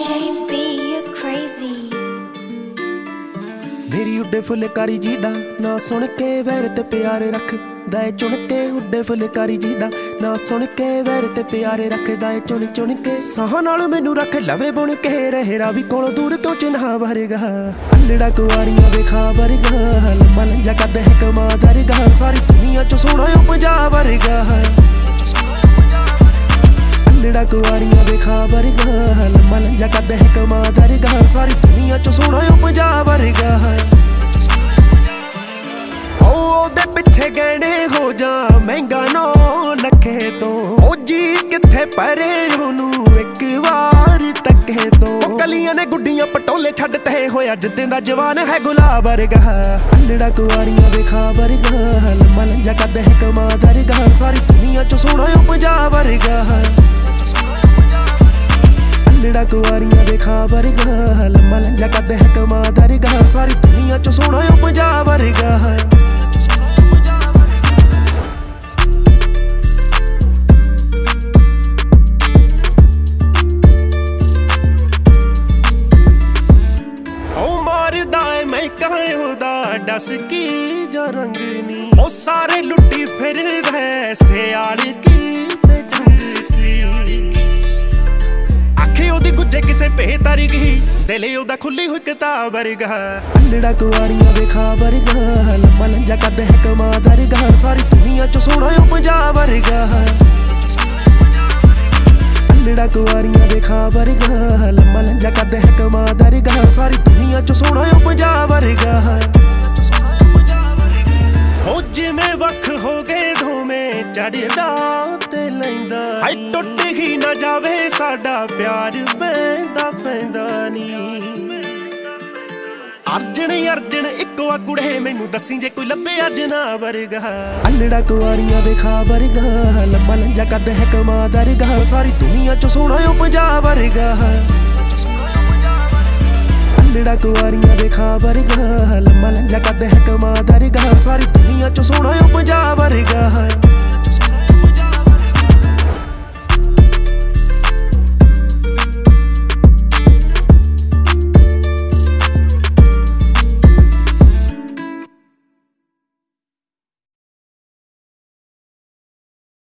JB, you're crazy. मेरी उड्डे फुलकारी जी दा ना सुन के वैर ते प्यार रख दाए चुन के उड्डे फुलकारी जी दा ना सुन के वैर ते प्यार रख दाए चुन चुन के साह नाल मैनू रख लवे बुन के रहेरा भी कोलों दूर क्यों चिन्हा भरगा अल्लड़ा कुआरियां दे खाबरगा लम्मा लंजा कद है कमा दरगा सारी दुनिया च सोना ओ पंजाब वर्गा अल्लड़ा कुआरियां दे खाबरगा लम्मा लंजा कद है कमा दरगा सारी दुनिया च सोना ओ पंजाब वर्गा ओदे पिछे गहने हो जा महंगा नौ लखे तो ओ जी किथे परे ओनू एक बार तके तो कलियां ने गुड्डियां पटोले छड्डते होया जिद्दां दा जवान है गुलाब वर्गा अल्लड़ा कुआरियां दे खाबरगा लम्मा लंजा कद है कमा दरगा सारी दुनिया च सोना ओ पंजाब वर्गा अल्लड़ा कुआरियां दे खाबरगा लम्मा लंजा कद है कमा दरगा सारी दुनिया च सोना ओ पंजाब वर्गा दस की जो रंगनी ओ सारे लुटी फिर सियाल की ते जंग सी आखे ओदी गुज्जे किसे बेतारी गई दिल ओदा खुली हुई किताब वर्गा अल्लड़ा कुआरियां दे खाबरगा लम्मा लंजा कद है कमा दरगा सारी दुनिया च सोना ओ पंजाब वर्गा अल्लड़ा कुआरियां दे खाबरगा लम्मा लंजा कद है कमा दरगा सारी दुनिया च सोना ओ पंजाब वर्गा हो जिमें वख हो गए धोमें चढ़दा ते लैंदा हाय टुट ही ना जावे साडा प्यार पैंदा पैंदा नी अर्जन अर्जन इको आ कुड़े मैनू दसी जे कोई लभे अज ना वर्गा अल्लड़ा कुआरियां दे खाबरगा लम्मा लंजा कद है कमा दरगा सारी दुनिया च सोना ओ पंजाब वर्गा अल्लड़ा कुआरियां दे खाबरगा लम्मा लंजा कद है कमा दरगा सारी दुनिया च सोना ओ पंजाब वर्गा।